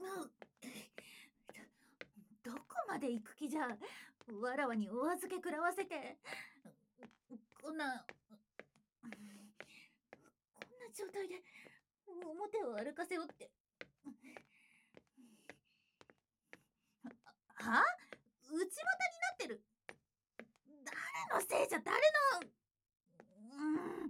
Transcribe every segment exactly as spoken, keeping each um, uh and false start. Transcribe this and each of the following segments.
どこまで行く気じゃ。わらわにお預け食らわせて。こんな、こんな状態で表を歩かせおって。は？内股になってる。誰のせいじゃ、誰の。うん。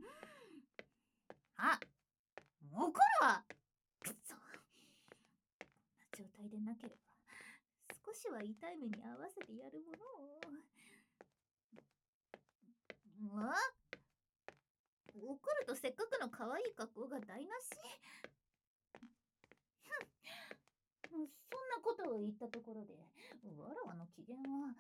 あ、怒るわ。くそ。こんな状態でなければ少しは痛い目に合わせてやるものを。あ？怒るとせっかくの可愛い格好が台無し。そんなことを言ったところでわらわの機嫌は。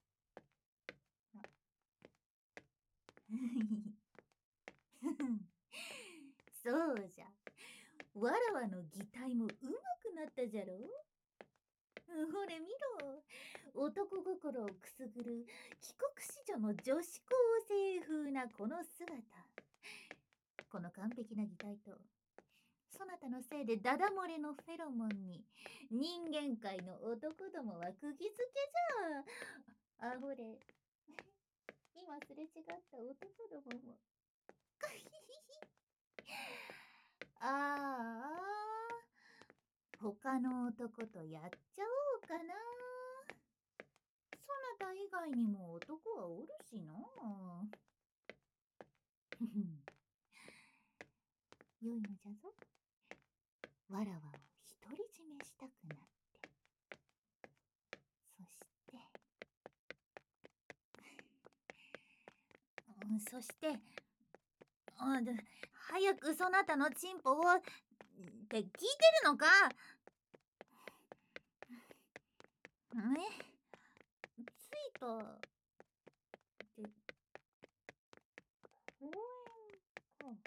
そうじゃ、わらわの擬態もうまくなったじゃろ。ほれ見ろ、男心をくすぐる帰国子女の女子高生風なこの姿。この完璧な擬態とそなたのせいでダダ漏れのフェロモンに人間界の男どもは釘付けじゃ。あほれ、今すれ違った男どもも。ああ、他の男とやっちゃおうかな。そなた以外にも男はおるしな。よいのじゃぞ。わらわを独り占めしたくなって。そしてうん、そしてあで早くそなたのチンポをって聞いてるのか。え、ついたって公園か。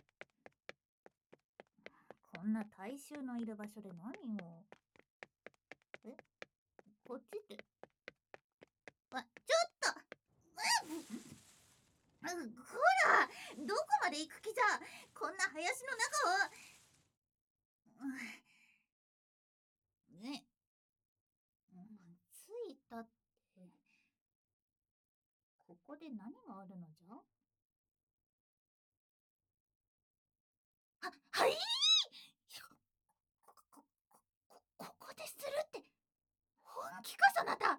こんな大衆のいる場所で何を。え、こっちって。あ、ちょっと。うん、ほら、どこまで行く気じゃ。こんな林の中を。ね、うん、ついたって。ここで何があるのじゃ。は、はいこ、こ、こ、ここでするって。本気かそなた。だ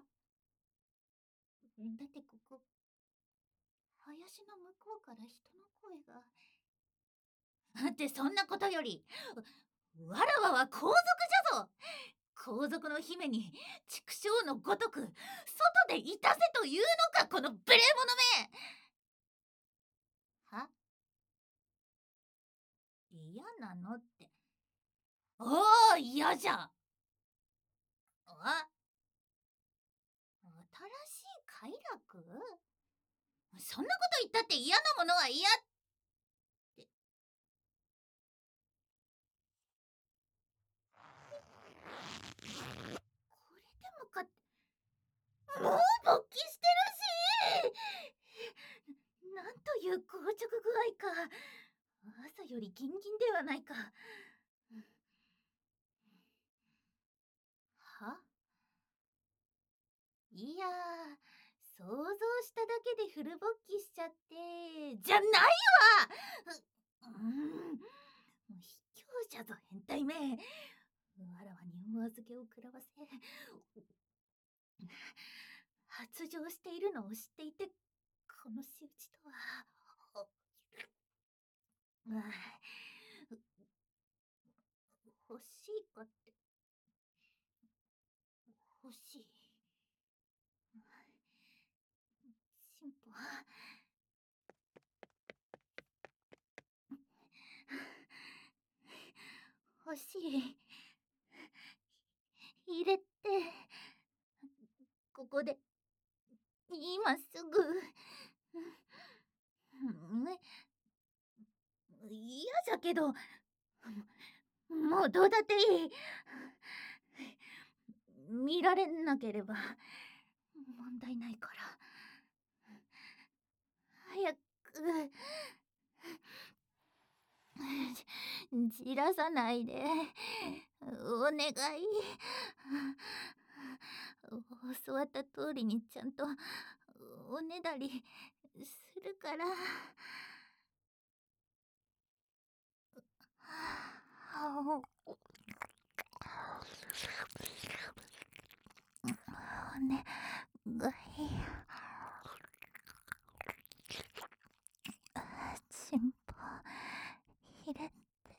ってここ、林の向こうから人の声が。ってそんなことより、わらわは皇族じゃぞ。皇族の姫に畜生のごとく外でいたせというのか、この無礼者め。は？嫌なのって。おお、嫌じゃ。あ、新しい快楽。そんなこと言ったって嫌なものは嫌って。これでもかって。もう勃起してるし。なんという硬直具合か。朝よりギンギンではないか。は？いやー、想像しただけでフル勃起しちゃってじゃないわ。う、うん、もう卑怯じゃぞ変態め。わらわにお預けを食らわせ発情しているのを知っていてこの仕打ちとは。うわ、欲しいかって。欲しい。進歩欲しい。入れてここで今すぐ。嫌じゃけどもうどうだっていい。見られなければ問題ないから。早くじらさないで。おお願い。教わった通りにちゃんとおねだりするから。おねがい。ちんぽ入れて。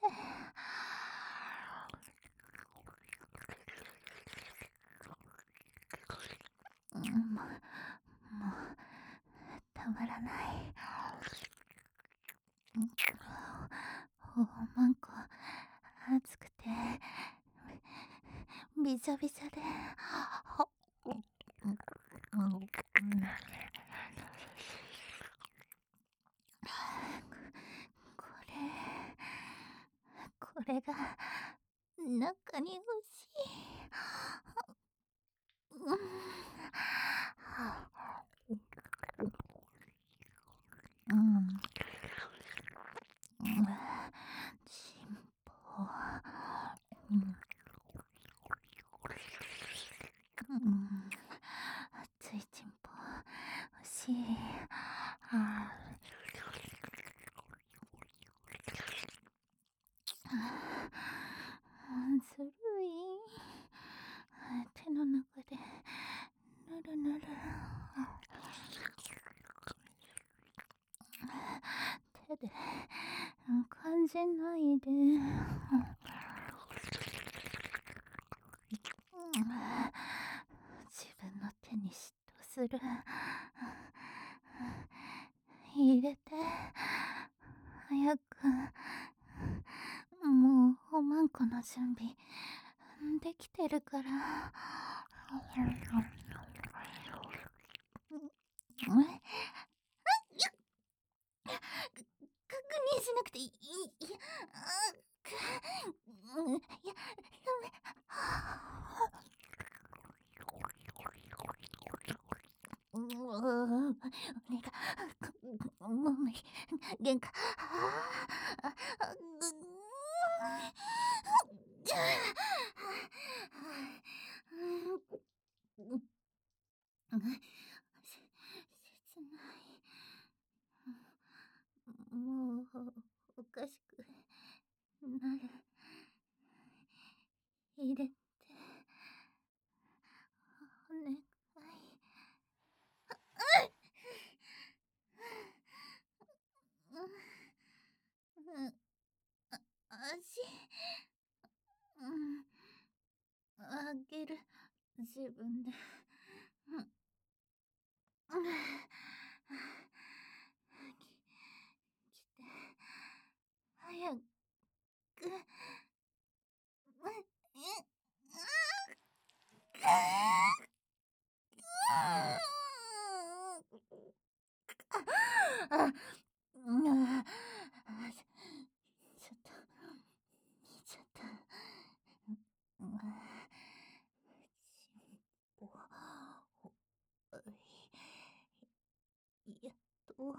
もう、もうたまらない。おまんこ熱くてびしょびしょで、これこれが中に欲しい。うんうん、ちんぽ、うん、うん、熱いちんぽ欲しい。あずるい。手の中でぬるぬる。手で感じないで。自分の手に嫉妬する。入れて早く。もうおまんこの準備できてるから。確認しなくていい。いや、うん、いや、ダメ。うん、俺が、もう無理。限界。切ない。もうおかしくなる。入れてお願い。うん、足、うん、あげる。自分で。うん、きて早く。あ、うん、ちょっと見ちゃった。うん、ちんぽ、やっと。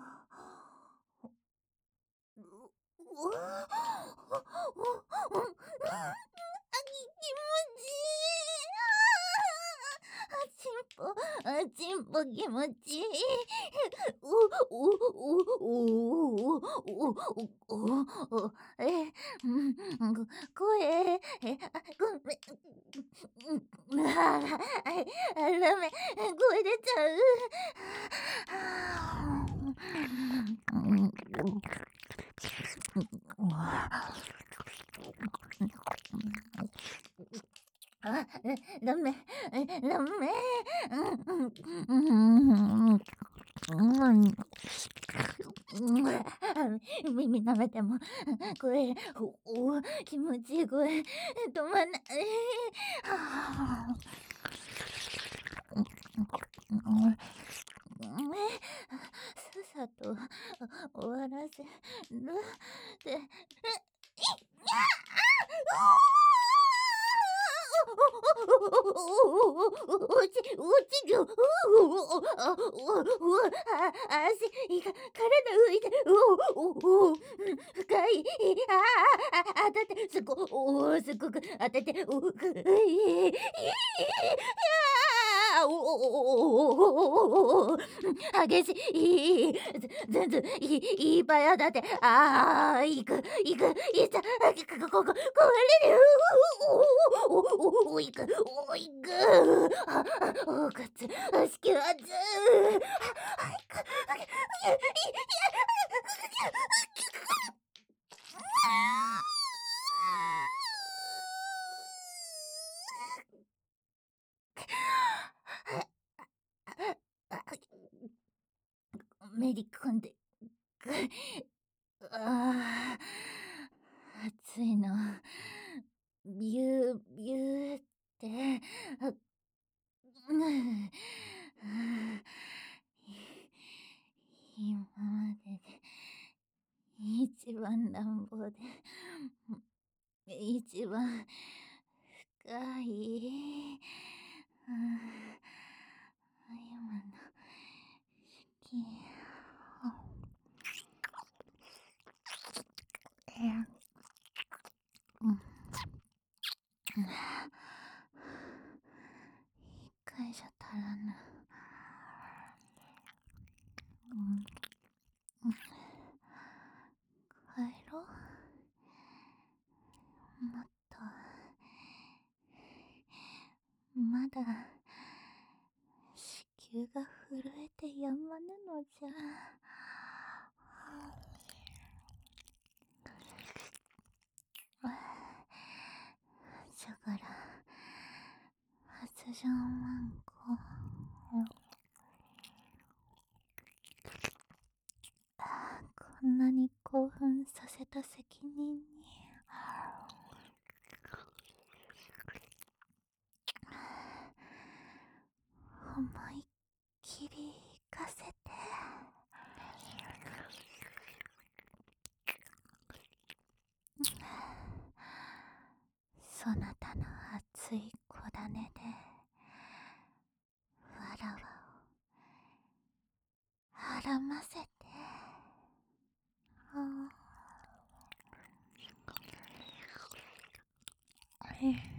う、うわあ、お、お、あ、気持ちいい。あ、ちんぽ、あ、ちんぽ気持ちいい。お、お、お、お、お、お、お、お、え、うん、ご声、え、あ、ごめん、うん、あ、はい、あ、ダメ、声出ちゃう。うん、あ、ダメ、ダメ。うん、うん、耳舐めても声、お、気持ちいい声止まんない。さっさと終わらせるで。 落ち、落ちる。うお、あ、うお、あ、足が、体浮いて、うお、お、深い、ああ、あ、当たって、すご、お、すごく当たって、お、く、い、い、あ、おおお、激しい、全然、い、いっぱい当たって、ああ、行く、行く、いた、こ、こ、こ、これで、おおおお、行く、お、行く、あ、おかつ、子宮圧、あ、いく、い、い、めり込んで、ああ、暑いな。ビュー、ビューって、あ、うん、今までで一番乱暴で、一番深い、うん、今の好き。うん、一回じゃ足らぬ。うん、うん、帰ろう。もっと、まだ子宮が震えてやまぬのじゃ。じゃから発情マンコ、こんなに興奮させた責任に思いっきり行かせて。そなたの熱い子種でわらわをはらませて。ああ、